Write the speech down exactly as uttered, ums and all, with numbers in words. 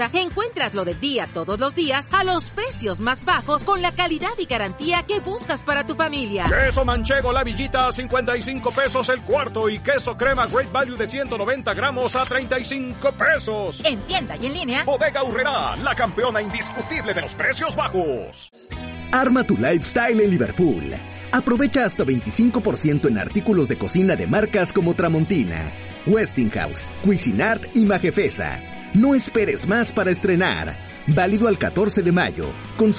Encuentras lo del día todos los días a los precios más bajos con la calidad y garantía que buscas para tu familia. Queso manchego La Villita a cincuenta y cinco pesos el cuarto y queso crema Great Value de ciento noventa gramos a treinta y cinco pesos. En tienda y en línea. Bodega Aurrerá, la campeona indiscutible de los precios bajos. Arma tu lifestyle en Liverpool. Aprovecha hasta veinticinco por ciento en artículos de cocina de marcas como Tramontina, Westinghouse, Cuisinart y Majefesa. No esperes más para estrenar. Válido al catorce de mayo. Consulta